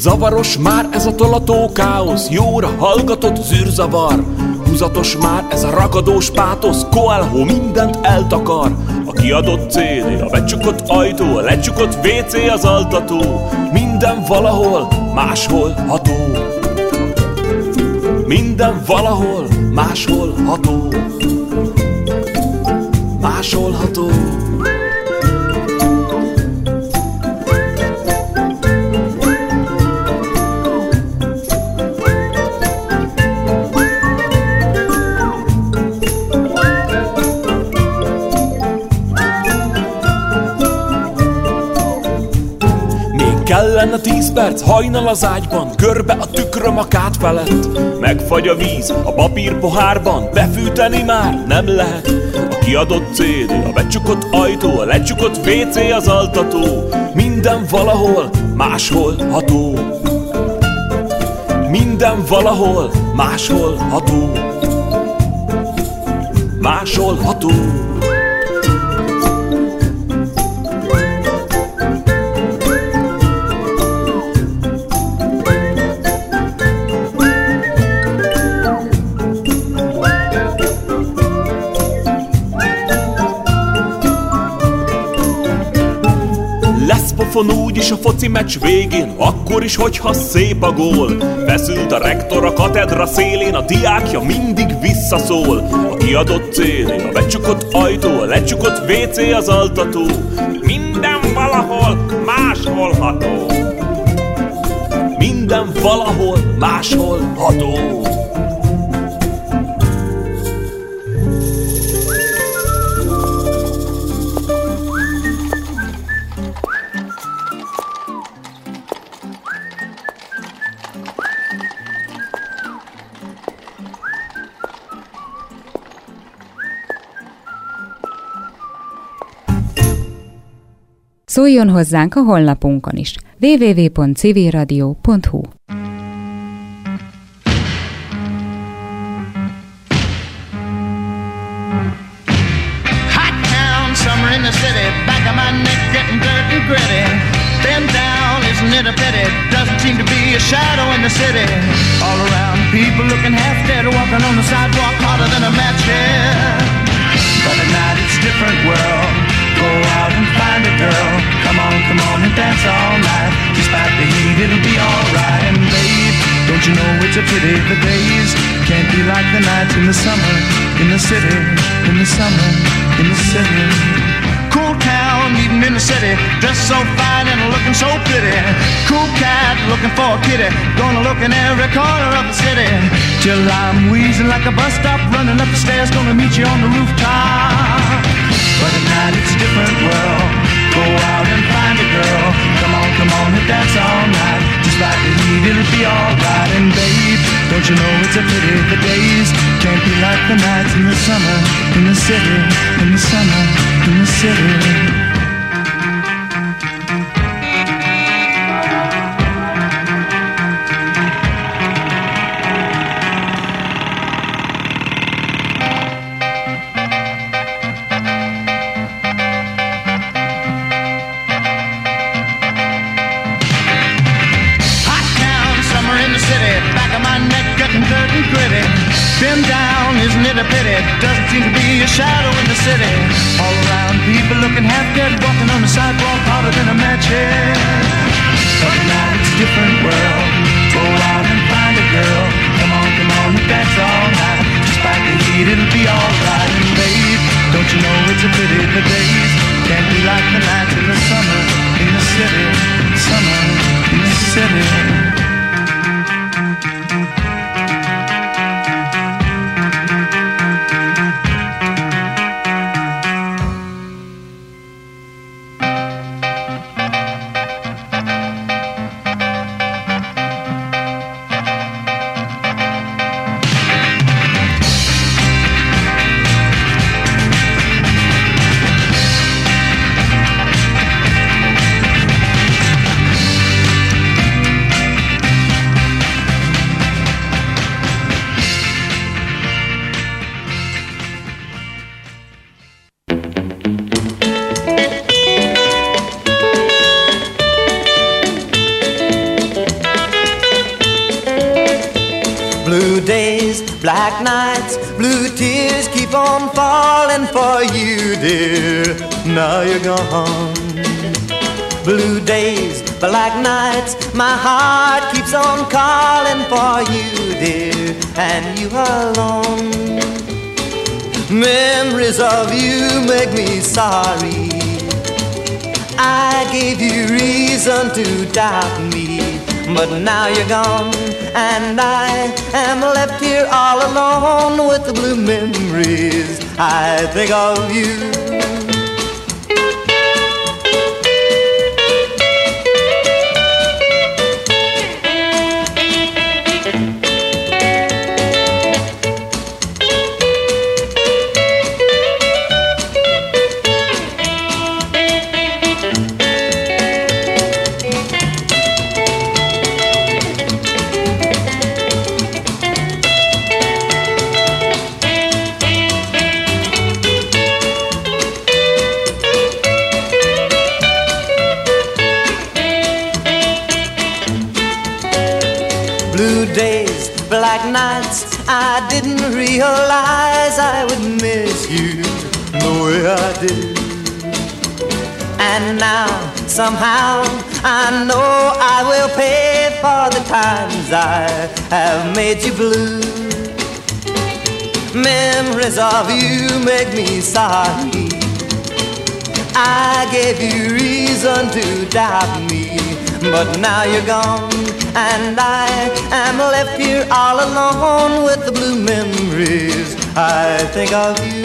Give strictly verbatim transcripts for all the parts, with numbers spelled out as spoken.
Zavaros már ez a tolató káosz, jóra hallgatott zűrzavar. Húzatos már ez a ragadós pátosz, Coelho mindent eltakar. A kiadott cé dé, a becsukott ajtó, a lecsukott vé cé, az altató. Minden valahol, máshol ható. Minden valahol, máshol ható. Máshol ható. Kellene tíz perc, hajnal az ágyban, körbe a tükröm a kád felett. Megfagy a víz a papír pohárban, befűteni már nem lehet. A kiadott cé dé, a becsukott ajtó, a lecsukott vé cé, az altató. Minden valahol, máshol ható. Minden valahol, máshol ható. Máshol ható. Pofon úgyis a foci meccs végén, akkor is, hogyha szép a gól. Feszült a rektor a katedra szélén, a diákja mindig visszaszól. A kiadott cé dé, a becsukott ajtó, a lecsukott vé cé, az altató. Minden valahol, máshol ható. Minden valahol, máshol ható. Szóljon hozzánk a honlapunkon is. double-u double-u double-u pont civilradio pont hu. Hot town, summer in the city, back of my neck getting dirt and gritty. Been down, isn't it a pity? Doesn't seem to be a shadow in the city. All around, people looking half dead, walking on the sidewalk harder than a match head. But at night it's a different world. Go out and find a girl. Come on, come on and dance all night. Despite the heat, it'll be alright. And babe, don't you know it's a pity the days can't be like the nights in the summer, in the city, in the summer, in the city. Cool town, meeting in the city, dressed so fine and looking so pretty. Cool cat, looking for a kitty, gonna look in every corner of the city. Till I'm wheezing like a bus stop, running up the stairs, gonna meet you on the rooftop. But at night it's a different world. Go out and find a girl. Come on, come on and dance all night. Just like the heat, it'll be alright. And babe, don't you know it's a pity the days can't be like the nights in the summer, in the city, in the summer, in the city. Been down, isn't it a pity? Doesn't seem to be a shadow in the city. All around, people looking half dead, walking on the sidewalk harder than a match head. But now it's a different world. Go out and find a girl. Come on, come on and dance all night. Despite the heat, it'll be alright. And babe, don't you know it's a pity the days can't be like the nights in the summer, in the city, summer, in the city. Black nights, blue tears keep on falling for you, dear. Now you're gone. Blue days, black nights, my heart keeps on calling for you, dear, and you alone. Memories of you make me sorry. I gave you reason to doubt me, but now you're gone, and I am left here all alone with the blue memories I think of you. Black nights, I didn't realize I would miss you the way I did. And now, somehow, I know I will pay for the times I have made you blue. Memories of you make me sorry. I gave you reason to doubt me, but now you're gone, and I am left here all alone with the blue memories I think of you.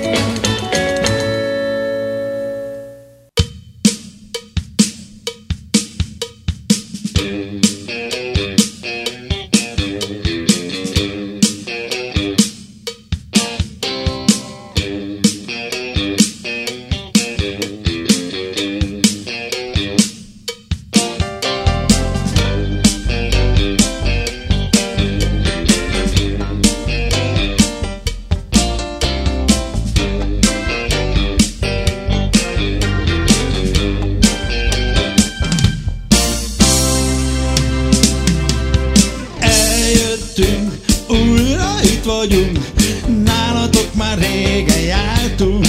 Nálatok már régen jártunk,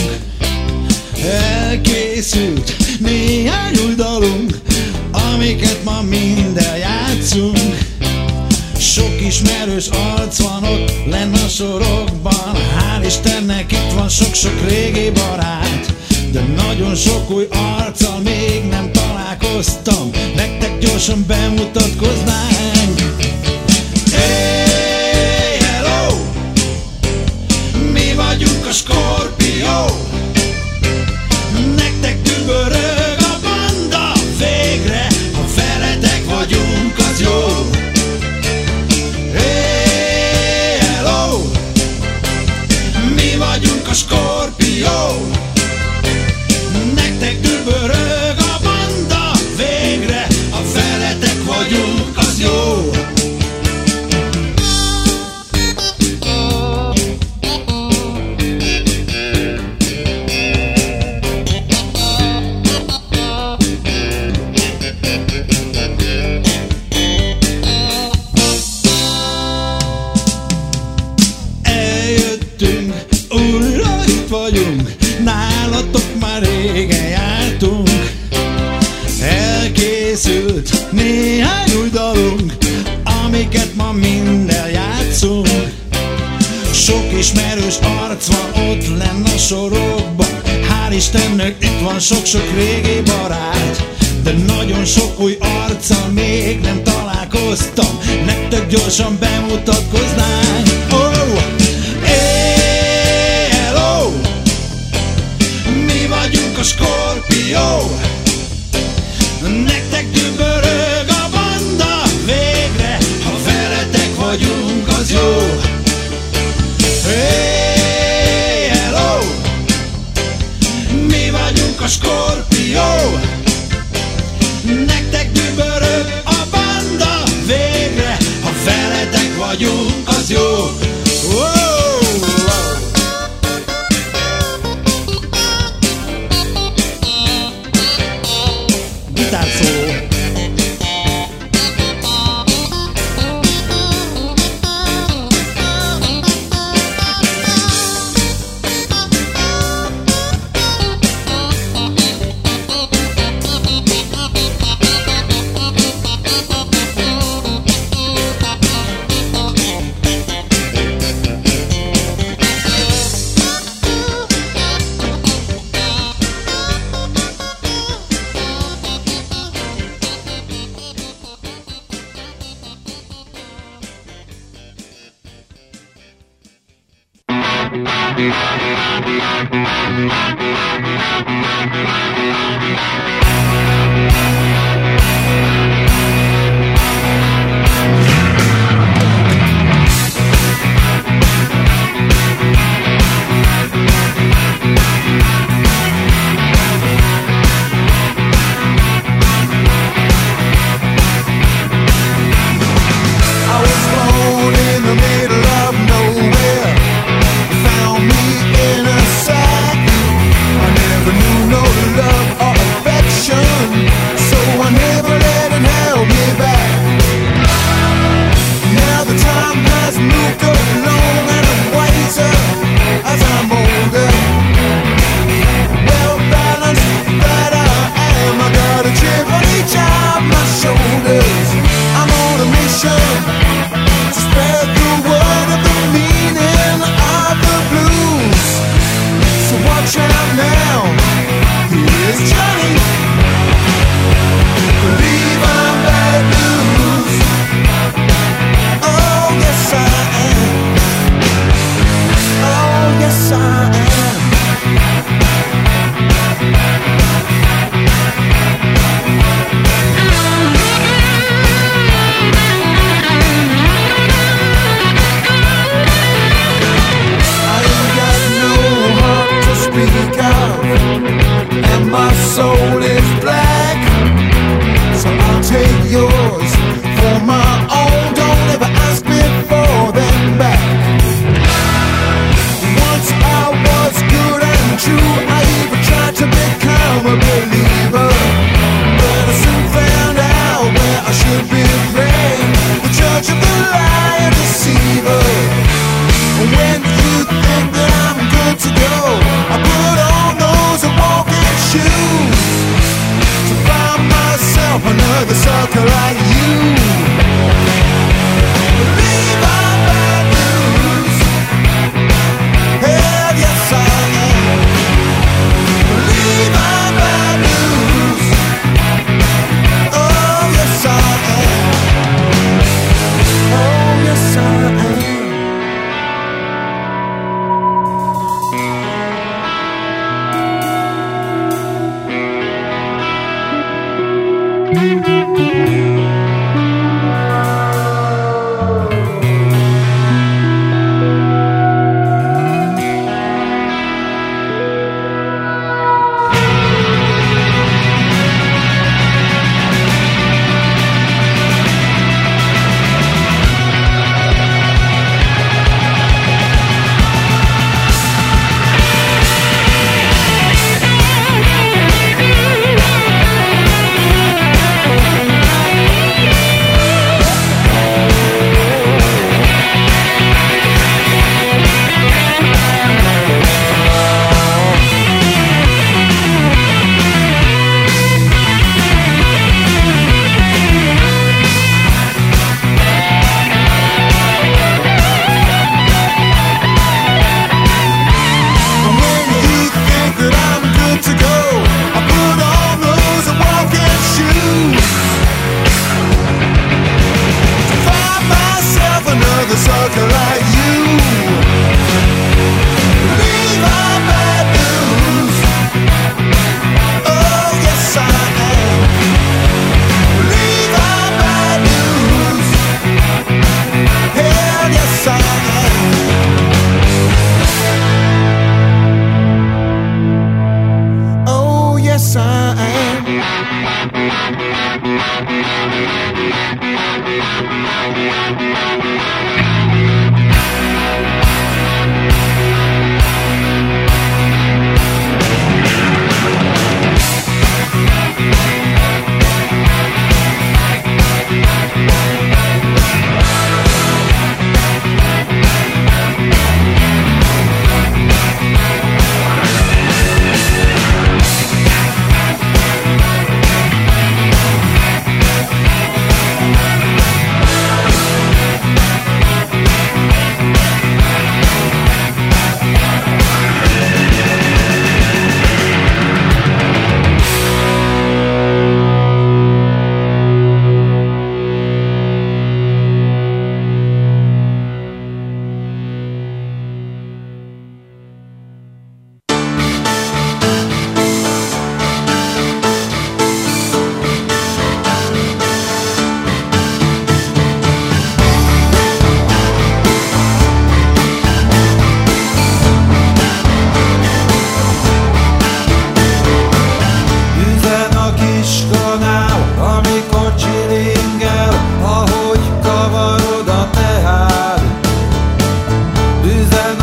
elkészült néhány új dalunk, amiket ma minden játszunk. Sok ismerős arc van ott lenn a sorokban, hál' Istennek itt van sok-sok régi barát, de nagyon sok új arccal még nem találkoztam, nektek gyorsan bemutatkoznánk. Hey, hello! Mi vagyunk a Scorpio, nektek dübörög a banda, végre, ha veletek vagyunk, az jó. Hey, hello! Mi vagyunk a Scorpio, nektek dübörög a banda, végre, ha veletek vagyunk, az jó. Eljöttünk, újra itt vagyunk, nálatok már régen jártunk. Elkészült néhány új dalunk, amiket ma minden játszunk. Sok ismerős arc van ott lenn a sorokban, hál' Istennek itt van sok-sok régi barát, de nagyon sok új arccal még nem találkoztam, nektek gyorsan bemutatkoznánk. Oh! Hey, hello! Mi vagyunk a Scorpio, nektek dübörög a banda, végre, ha veletek vagyunk, az jó. Hey, hello! Mi vagyunk a Scorpio, nektek dübörög a banda, végre, ha veletek vagyunk, az jó. Wow! Gitárszóló.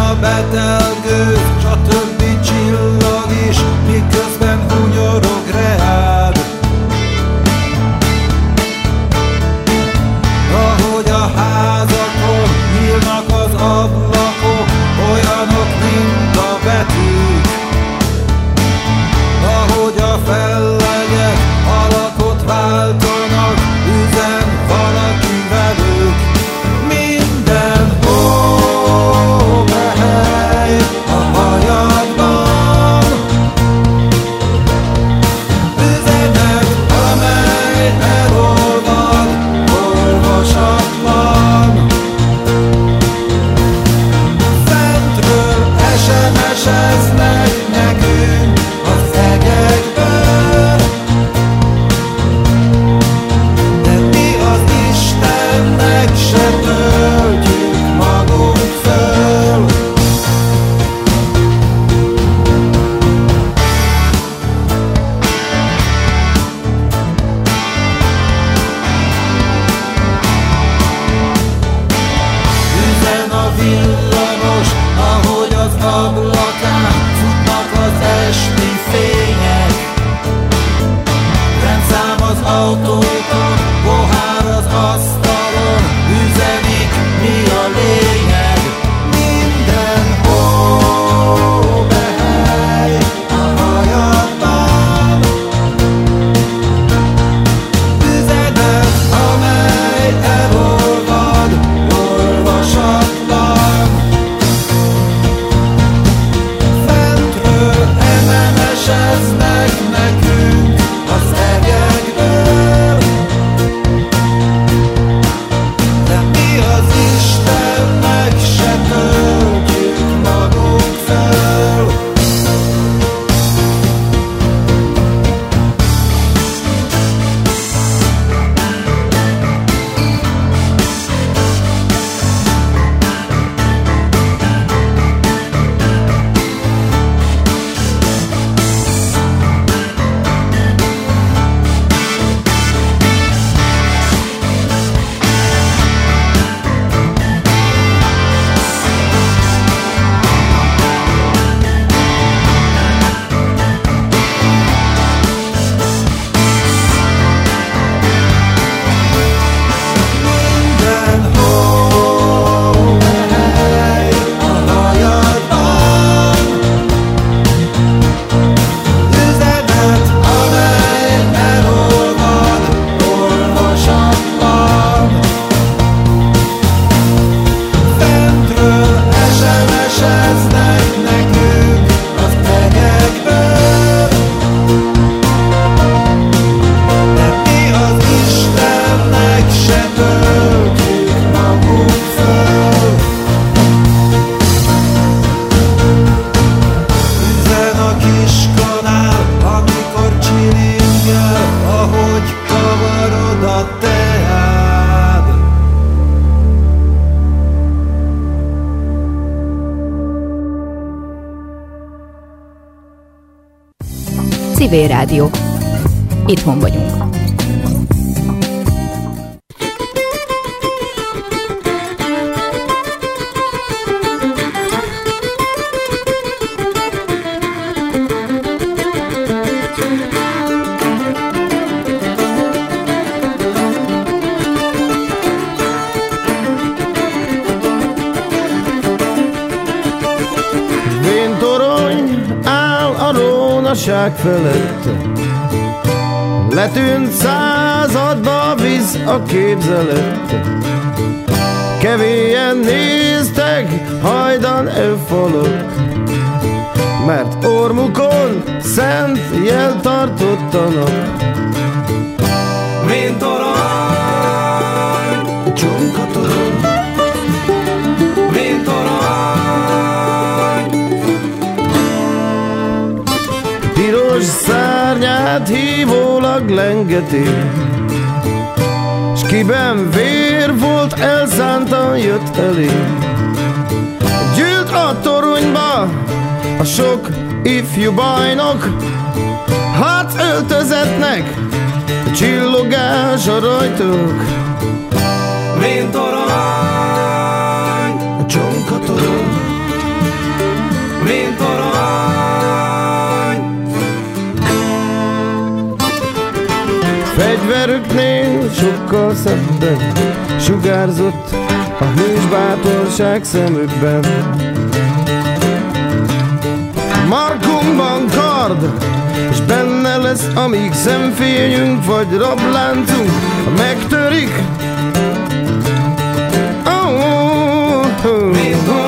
a betelgőz, s a többi csillag is, miközben hunyorog reád. Ahogy a házakon nyílnak az ablakok, olyanok, mint a betűk. Ahogy a fellegek alakot váltanak, üzen valaki velük. Mindenhol behely a hajadban, üzenet, amely elolvad, olvasatlan. Fentről es em es-eznek nekünk az egekből, de mi az Istennek se töltjük magunk föl. Üzen a villamos, ahogy az ablakán futnak az esti fények. Rendszám az autókon, pohár az asztalon, üzenik, mi a lényeg. Mindenhol behely a hajadban, üzenet, amely elolvad, olvasatlan. Fentről em em es-eznek nekünk az egekből, de mi az Istennek se töltjük magunk föl. Mindenhol behely a hajadban, üzenet, amely elolvad, olvasatlan. Fentről es em es-eznek nekünk az egekből, de mi az Istennek se töltjük magunk föl. Üzen a kiskanál, amikor csilingel, ahogy kavarod a teád. Civil Rádió. Itthon vagyunk. Véntorony áll a rónaság felett, letűnt századba visz a képzelet. Kevélyen néztek, hajdan elfalok, mert ormukon szent jel tartottanak. Véntorony, csonkatorony, véntorony. Piros szárnyát hívólag lengeti, s kiben vér volt, elszántan jött elé. Gyűlt a toronyba a sok ifjú bajnok, hát öltözetnek csillogás a rajtok. Véntorony, csonkatorony, sokkal szebben sugárzott a hős bátorság szemükben. Markunkban kard, és benne lesz, amíg szemfényünk vagy rabláncunk megtörik. Oh, oh, oh, oh.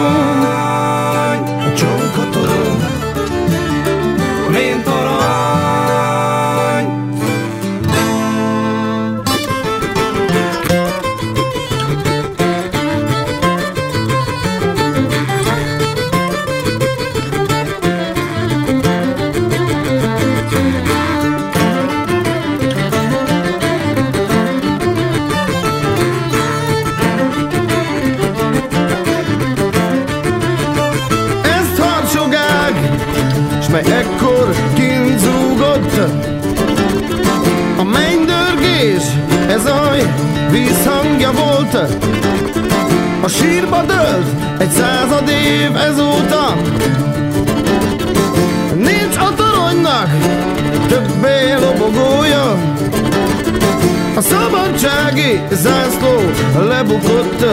Mely ekkor kint zúgott a mennydörgés, ez aj vízhangja volt. A sírba dőlt egy század év ezóta. Nincs a toronynak többé lobogója. A szabadsági zászló lebukott.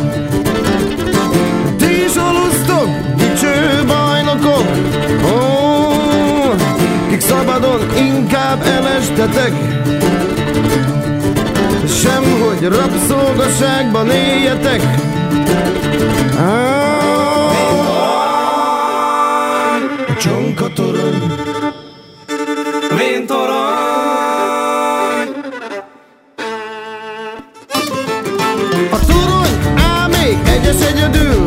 Ti is alusztok, dicső bajnokok, ó, kik szabadon inkább elestetek, semhogy rabszolgaságban éljetek. A csonkatorony, véntorony. A torony áll még egyes egyedül.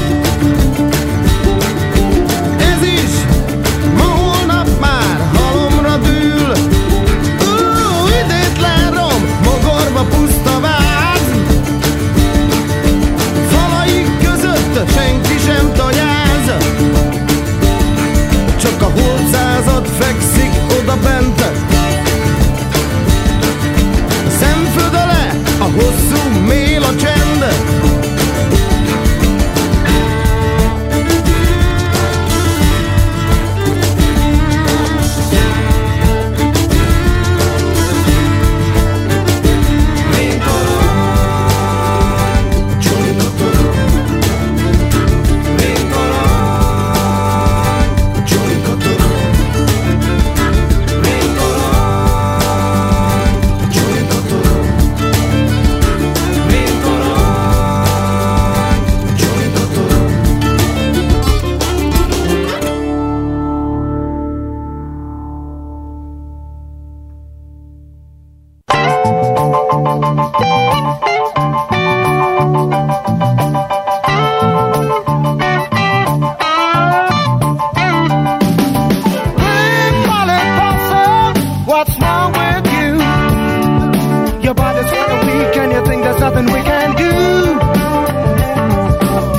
Ez is ma holnap már halomra dől. Ó, idétlen rom, mogorva puszta váz. Falaik között senki sem tanyáz. Csak a holtszázad fekszik oda bent. Szemfödele a hosszú mél a csend.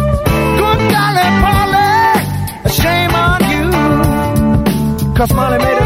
Cause Molly made